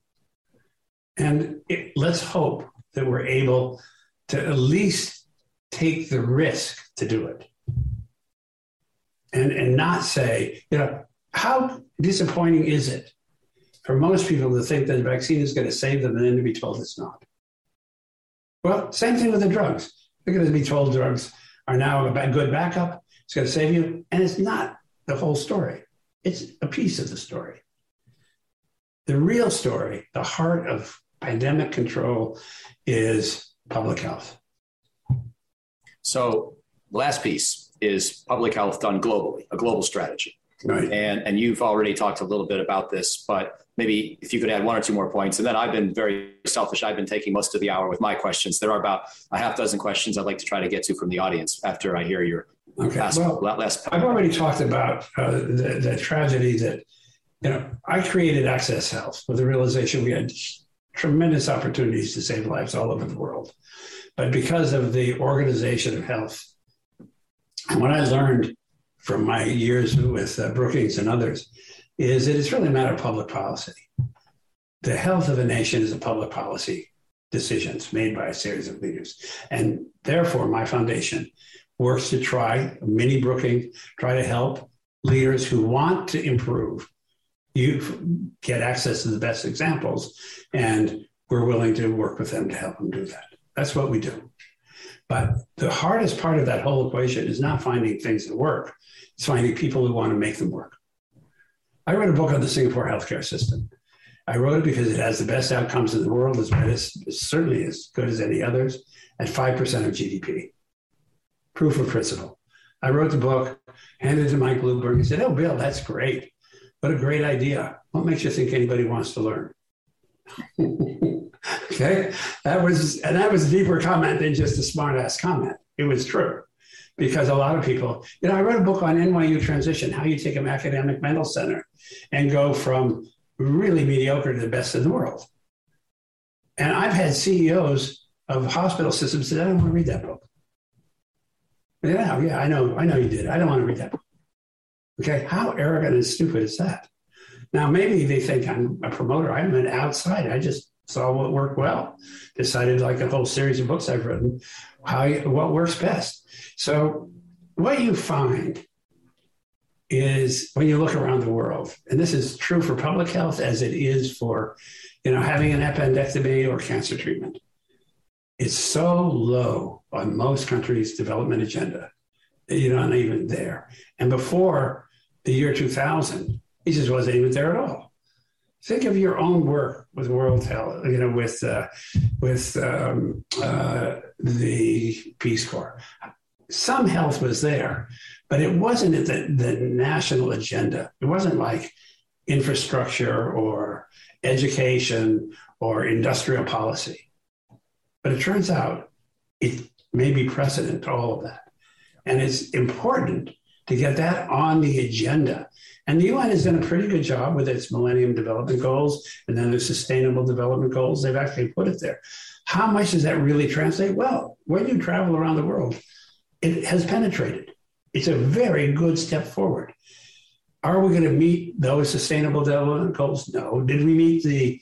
And it, let's hope that we're able to at least take the risk to do it. And, and not say, you know, how disappointing is it for most people to think that the vaccine is going to save them and then to be told it's not? Well, same thing with the drugs. They're going to be told drugs are now a good backup. It's going to save you. And it's not the whole story. It's a piece of the story. The real story, the heart of pandemic control, is public health. So the last piece is public health done globally, a global strategy. Right. And, and you've already talked a little bit about this, but maybe if you could add one or two more points. And then I've been very selfish. I've been taking most of the hour with my questions. There are about a half dozen questions I'd like to try to get to from the audience after I hear your okay. last, well, last I've already talked about uh, the, the tragedy that, you know, I created Access Health with the realization we had tremendous opportunities to save lives all over the world. But because of the organization of health, and what I learned from my years with uh, Brookings and others is that it's really a matter of public policy. The health of a nation is a public policy decisions made by a series of leaders. And therefore, my foundation works to try, mini Brookings, try to help leaders who want to improve. You get access to the best examples, and we're willing to work with them to help them do that. That's what we do. But the hardest part of that whole equation is not finding things that work. It's finding people who want to make them work. I wrote a book on the Singapore healthcare system. I wrote it because it has the best outcomes in the world, as well as certainly as good as any others, at five percent of G D P. Proof of principle. I wrote the book, handed it to Mike Bloomberg, and said, "Oh, Bill, that's great. What a great idea. What makes you think anybody wants to learn?" Okay, that was, and that was a deeper comment than just a smart ass comment. It was true, because a lot of people, you know, I wrote a book on N Y U transition, how you take an academic mental center and go from really mediocre to the best in the world. And I've had C E Os of hospital systems say, "I don't want to read that book." Yeah, yeah, I know, I know you did. I don't want to read that book. Okay, how arrogant and stupid is that? Now, maybe they think I'm a promoter. I'm an outside. I just saw what worked well, decided, like a whole series of books I've written, how you, what works best. So what you find is when you look around the world, and this is true for public health as it is for, you know, having an appendectomy or cancer treatment, it's so low on most countries' development agenda that you're not even there. And before the year two thousand, it just wasn't even there at all. Think of your own work with World Health, you know, with uh, with um, uh, the Peace Corps. Some health was there, but it wasn't at the, the national agenda. It wasn't like infrastructure or education or industrial policy. But it turns out it may be precedent to all of that. And it's important to get that on the agenda. And the U N has done a pretty good job with its Millennium Development Goals and then the Sustainable Development Goals. They've actually put it there. How much does that really translate? Well, when you travel around the world, it has penetrated. It's a very good step forward. Are we going to meet those Sustainable Development Goals? No. Did we meet the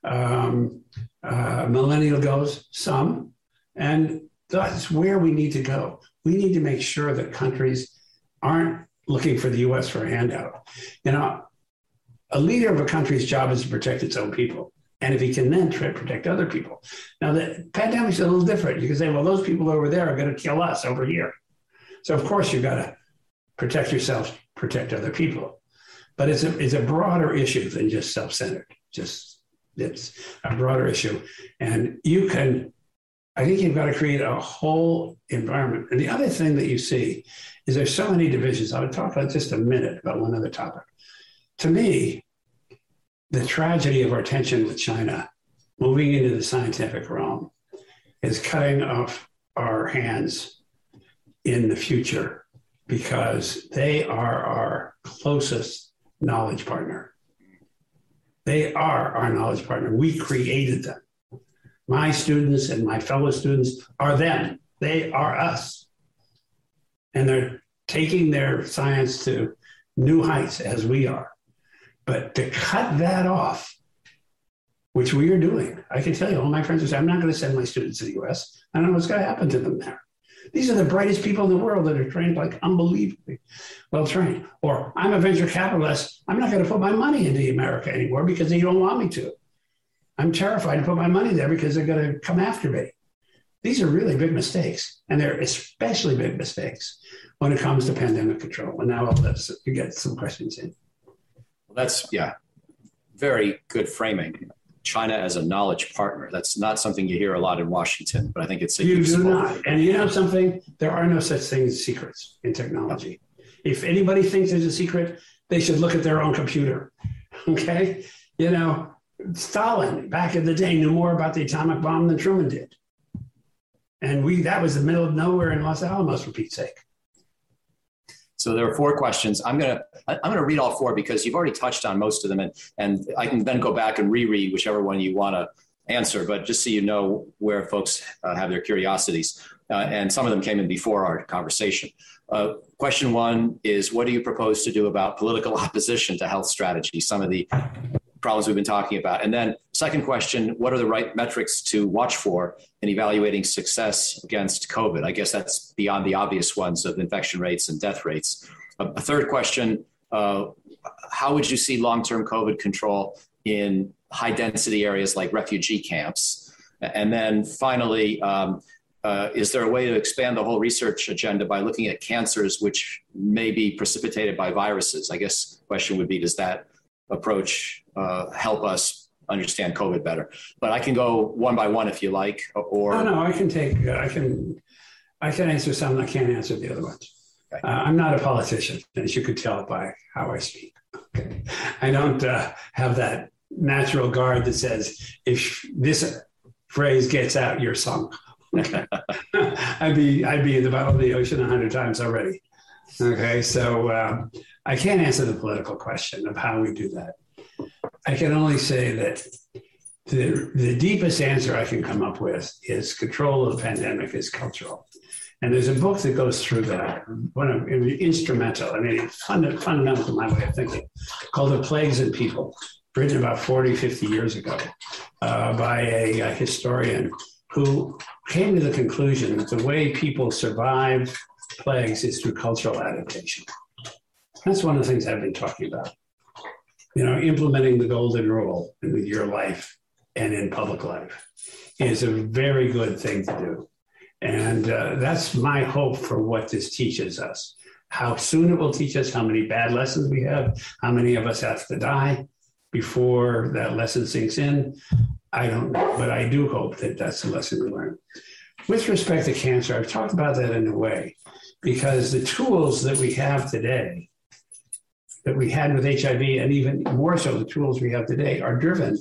um, uh, Millennial Goals? Some. And that's where we need to go. We need to make sure that countries aren't looking for the U S for a handout. You know, a leader of a country's job is to protect its own people. And if he can then try to protect other people. Now, the pandemic's a little different. You can say, well, those people over there are going to kill us over here. So, of course, you've got to protect yourself, protect other people. But it's a, it's a broader issue than just self-centered. Just, it's a broader issue. And you can, I think you've got to create a whole environment. And the other thing that you see is there's so many divisions. I would talk about just a minute about one other topic. To me, the tragedy of our tension with China moving into the scientific realm is cutting off our hands in the future because they are our closest knowledge partner. They are our knowledge partner. We created them. My students and my fellow students are them. They are us. And they're taking their science to new heights as we are. But to cut that off, which we are doing, I can tell you, all my friends will say, I'm not going to send my students to the U S. I don't know what's going to happen to them there. These are the brightest people in the world that are trained like unbelievably well trained. Or I'm a venture capitalist. I'm not going to put my money into America anymore because they don't want me to. I'm terrified to put my money there because they're going to come after me. These are really big mistakes. And they're especially big mistakes when it comes to pandemic control. And now let's get some questions in. Well, that's, yeah, very good framing. China as a knowledge partner. That's not something you hear a lot in Washington, but I think it's a You useful. do not. And you know something? There are no such things as secrets in technology. If anybody thinks there's a secret, they should look at their own computer. Okay? You know, Stalin back in the day knew more about the atomic bomb than Truman did. And we that was the middle of nowhere in Los Alamos, for Pete's sake. So there are four questions. I'm gonna I'm gonna read all four because you've already touched on most of them, and and I can then go back and reread whichever one you want to answer. But just so you know where folks uh, have their curiosities, uh, and some of them came in before our conversation. Uh, question one is, what do you propose to do about political opposition to health strategy? Some of the problems we've been talking about. And then second question, what are the right metrics to watch for in evaluating success against COVID? I guess that's beyond the obvious ones of infection rates and death rates. A, a third question, uh, how would you see long-term COVID control in high density areas like refugee camps? And then finally, um, uh, is there a way to expand the whole research agenda by looking at cancers which may be precipitated by viruses? I guess the question would be, does that approach uh, help us understand COVID better? But I can go one by one if you like, or no, no, I can take, uh, I can, I can answer some. I can't answer the other ones. Okay. Uh, I'm not a politician, as you could tell by how I speak. Okay. I don't uh, have that natural guard that says if this phrase gets out, you're sunk. Okay. I'd be, I'd be in the bottom of the ocean a hundred times already. Okay, so uh, I can't answer the political question of how we do that. I can only say that the, the deepest answer I can come up with is control of the pandemic is cultural. And there's a book that goes through that, one of instrumental, I mean, fund, fundamental to my way of thinking, called The Plagues and People, written about forty, fifty years ago uh, by a, a historian who came to the conclusion that the way people survive plagues is through cultural adaptation. That's one of the things I've been talking about. You know, implementing the golden rule in your life and in public life is a very good thing to do. And uh, that's my hope for what this teaches us. How soon it will teach us, how many bad lessons we have, how many of us have to die before that lesson sinks in, I don't know. But I do hope that that's the lesson we learn. With respect to cancer, I've talked about that in a way, because the tools that we have today, that we had with H I V, and even more so the tools we have today, are driven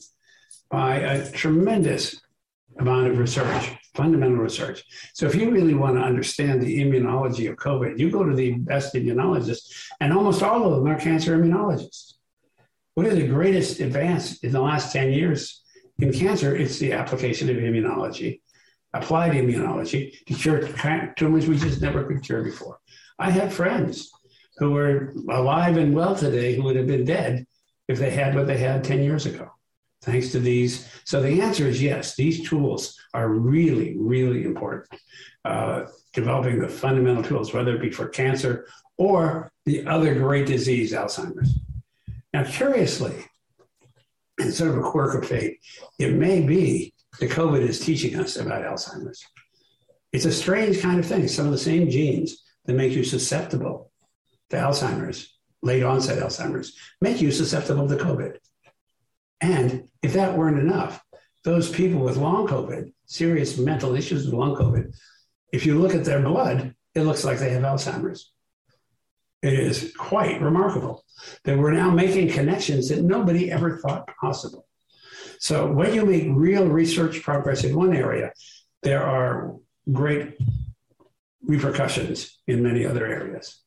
by a tremendous amount of research, fundamental research. So if you really want to understand the immunology of COVID, you go to the best immunologists, and almost all of them are cancer immunologists. What is the greatest advance in the last ten years in cancer? It's the application of immunology, applied immunology, to cure tumors we just never could cure before. I have friends who are alive and well today who would have been dead if they had what they had ten years ago, thanks to these. So the answer is yes, these tools are really, really important. Uh, developing the fundamental tools, whether it be for cancer or the other great disease, Alzheimer's. Now, curiously, and sort of a quirk of fate, it may be that COVID is teaching us about Alzheimer's. It's a strange kind of thing. Some of the same genes that make you susceptible to Alzheimer's, late onset Alzheimer's, make you susceptible to COVID. And if that weren't enough, those people with long COVID, serious mental issues with long COVID, if you look at their blood, it looks like they have Alzheimer's. It is quite remarkable that we're now making connections that nobody ever thought possible. So when you make real research progress in one area, there are great repercussions in many other areas.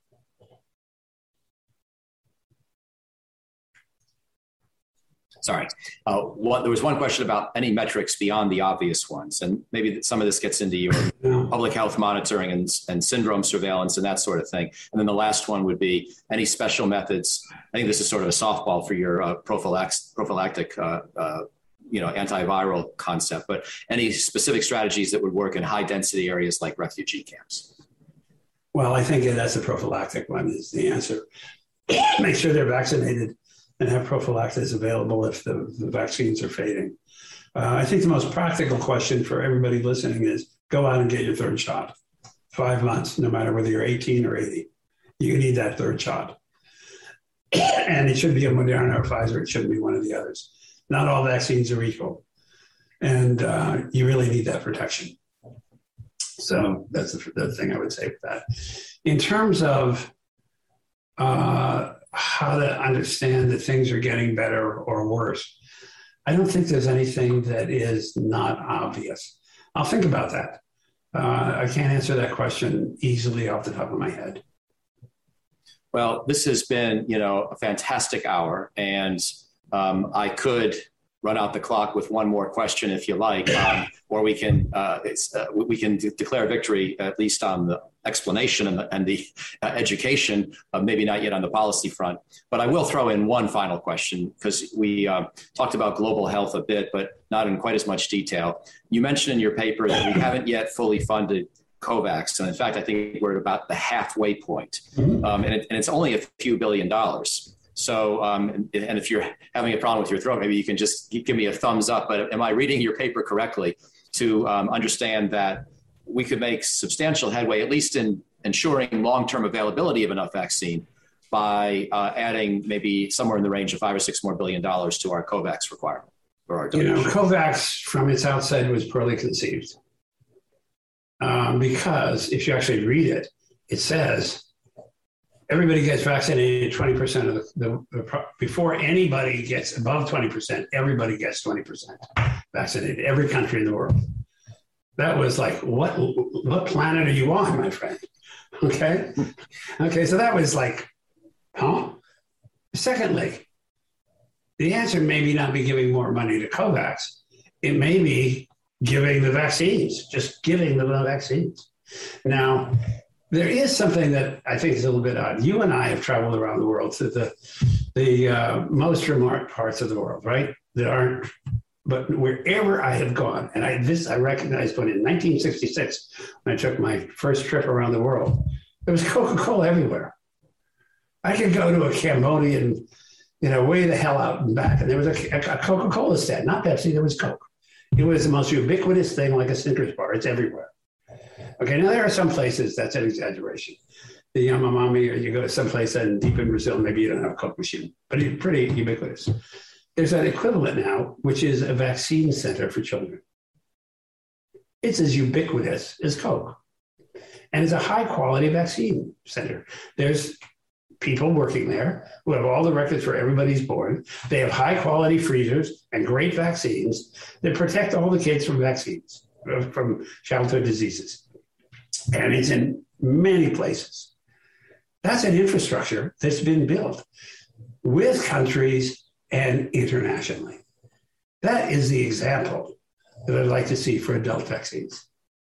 Sorry. Uh, one, there was one question about any metrics beyond the obvious ones, and maybe some of this gets into your yeah. public health monitoring and, and syndrome surveillance and that sort of thing. And then the last one would be any special methods. I think this is sort of a softball for your uh, prophylax, prophylactic, uh, uh, you know, antiviral concept, but any specific strategies that would work in high density areas like refugee camps? Well, I think that's a prophylactic one is the answer. Make sure they're vaccinated and have prophylaxis available if the, the vaccines are fading. Uh, I think the most practical question for everybody listening is go out and get your third shot. Five months, no matter whether you're eighteen or eighty. You need that third shot. And it should be a Moderna or Pfizer. It shouldn't be one of the others. Not all vaccines are equal. And uh, you really need that protection. So that's the, the thing I would say with that. In terms of uh, how to understand that things are getting better or worse. I don't think there's anything that is not obvious. I'll think about that. Uh, I can't answer that question easily off the top of my head. Well, this has been, you know, a fantastic hour, and um, I could run out the clock with one more question if you like, um, or we can uh, it's, uh, we can de- declare victory at least on the explanation and the, and the uh, education, uh, maybe not yet on the policy front. But I will throw in one final question, because we uh, talked about global health a bit, but not in quite as much detail. You mentioned in your paper that we haven't yet fully funded COVAX. And in fact, I think we're at about the halfway point. Mm-hmm. Um, and, it, and it's only a few billion dollars. So, um, and, and if you're having a problem with your throat, maybe you can just give me a thumbs up. But am I reading your paper correctly to um, understand that we could make substantial headway, at least in ensuring long-term availability of enough vaccine, by uh, adding maybe somewhere in the range of five or six more billion dollars to our COVAX requirement? For our you know, COVAX from its outset was poorly conceived. Um, because if you actually read it, it says everybody gets vaccinated twenty percent of the, the, the, before anybody gets above twenty percent, everybody gets twenty percent vaccinated, every country in the world. That was like, what, what planet are you on, my friend? Okay. Okay. So that was like, huh? Secondly, the answer may not be giving more money to COVAX. It may be giving the vaccines, just giving them the vaccines. Now, there is something that I think is a little bit odd. You and I have traveled around the world to the the uh, most remote parts of the world, right? That aren't, but wherever I have gone, and I this I recognized when in nineteen sixty-six, when I took my first trip around the world, there was Coca-Cola everywhere. I could go to a Cambodian, you know, way the hell out and back, and there was a, a Coca-Cola stand, not Pepsi, there was Coke. It was the most ubiquitous thing, like a Snickers bar. It's everywhere. Okay, now there are some places that's an exaggeration. The Yanomami, or you go to some place in deep in Brazil, maybe you don't have a Coke machine, but it's pretty ubiquitous. There's an equivalent now, which is a vaccine center for children. It's as ubiquitous as Coke. And it's a high quality vaccine center. There's people working there who have all the records for everybody's born. They have high quality freezers and great vaccines that protect all the kids from vaccines, from childhood diseases. And it's in many places. That's an infrastructure that's been built with countries and internationally. That is the example that I'd like to see for adult vaccines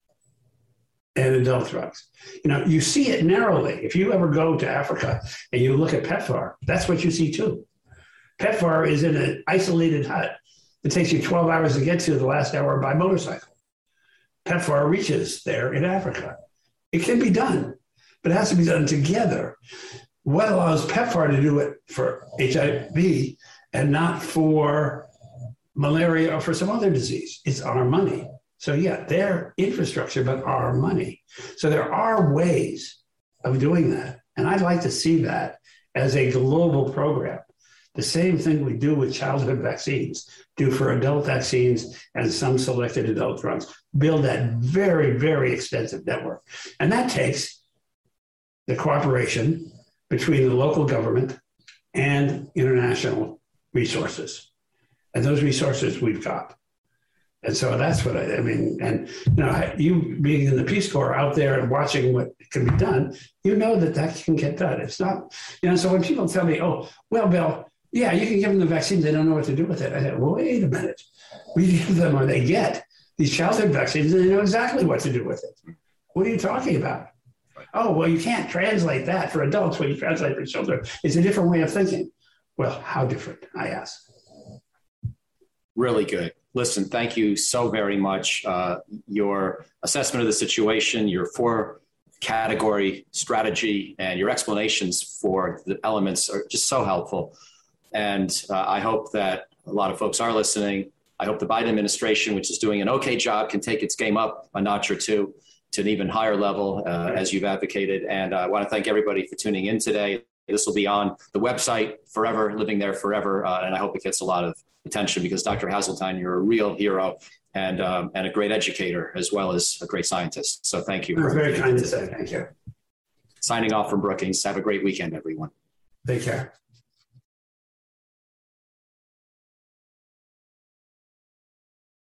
and adult drugs. You know, you see it narrowly. If you ever go to Africa and you look at PEPFAR, that's what you see too. PEPFAR is in an isolated hut. It takes you twelve hours to get to the last hour by motorcycle. PEPFAR reaches there in Africa. It can be done, but it has to be done together. What allows PEPFAR to do it for H I V and not for malaria or for some other disease? It's our money. So yeah, their infrastructure, but our money. So there are ways of doing that. And I'd like to see that as a global program. The same thing we do with childhood vaccines, do for adult vaccines and some selected adult drugs. Build that very, very extensive network. And that takes the cooperation between the local government and international resources. And those resources we've got. And so that's what I, I mean, and you know, you being in the Peace Corps out there and watching what can be done, you know that that can get done. It's not, you know, so when people tell me, oh, well, Bill, yeah, you can give them the vaccines, they don't know what to do with it. I said, well, wait a minute. We give them, or they get these childhood vaccines, and they know exactly what to do with it. What are you talking about? Oh, well, you can't translate that for adults when you translate for children. It's a different way of thinking. Well, how different, I ask. Really good. Listen, thank you so very much. Uh, your assessment of the situation, your four category strategy, and your explanations for the elements are just so helpful. And uh, I hope that a lot of folks are listening. I hope the Biden administration, which is doing an okay job, can take its game up a notch or two to an even higher level, uh, as you've advocated. And uh, I want to thank everybody for tuning in today. This will be on the website forever, living there forever. Uh, and I hope it gets a lot of attention, because Doctor Haseltine, you're a real hero and um, and a great educator as well as a great scientist. So thank you. You're very kind to say. Thank you. Signing off from Brookings. Have a great weekend, everyone. Take care.